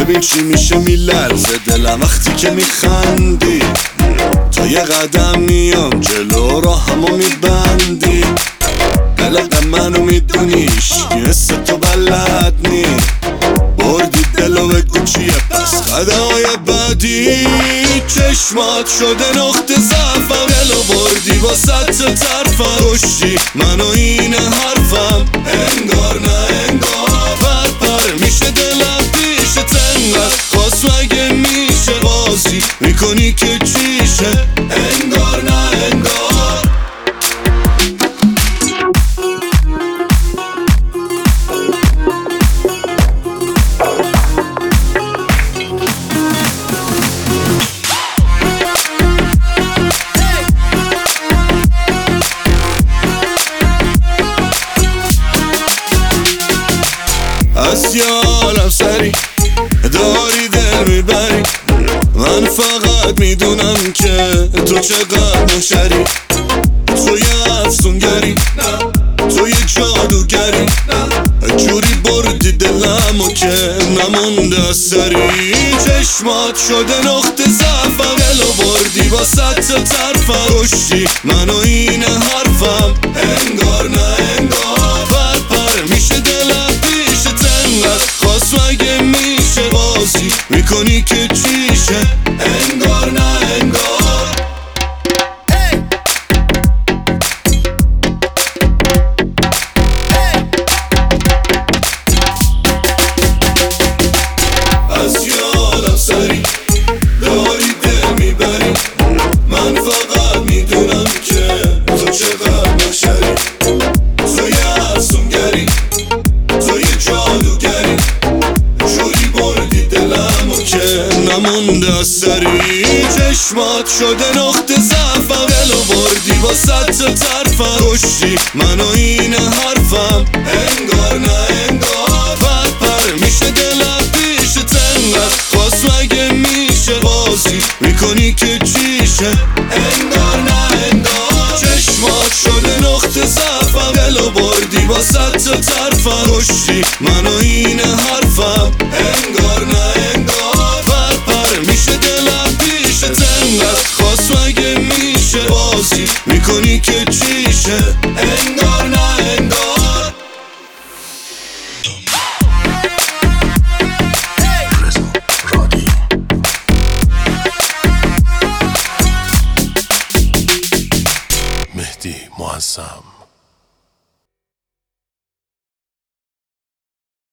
ببین چی میشه میلرزه دلم وقتی که میخندی. تا یه قدم میام جلو راهمو میبندی. قلق منو میدونیش یه حس تو بلد نی. بردی دلو بگو چیه پس قدمای بعدی. چشمات شده نقطه ضعفم. دلو بردی با ست طرفم. کشتی منو این حرفم. انگار نه انگار پر میشه دلم پیش تنگت. خواست مگه میشه بازی میکنی که چیشه. انگار نه انگار. از یارم سری داری دل میبری. من فقط میدونم که تو چقدر مشری. تو یه افسونگری، تو یه جادوگری. جوری بردی دلمو که نمونده از سری. چشمات شده نقطه ضعفم. دلو بردی با ست طرفم. کشتی منو این حرفم. انگار نه انگار پر میشه دلم پیش تنگت. خواست مگه میشه بازی میکنی که چیشه. انگار نه انگار. از یادم سری داری دل میبری. من فقط میدونم که تو چقدر مشری. تو یه افسونگری، تو یه جادوگری. جوری بردی دلمو که نمونده از سری. چشمات شده نقطه ضعفم. دلو بردی با ست طرفم. کشتی منو این حرفم. انگار نه انگار پر میشه دلم پیش تنگت. خواست مگه میشه بازی میکنی که چیشه. انگار نه انگار. چشمات شده نقطه ضعفم. دلو بردی با ست طرفم. کشتی منو این حرفم. انگار نه انگار پر میشه دلم پیش تنگت. خواست مگه میشه بازی میکنی که چیشه. انگار نه انگار. مهدی معظم.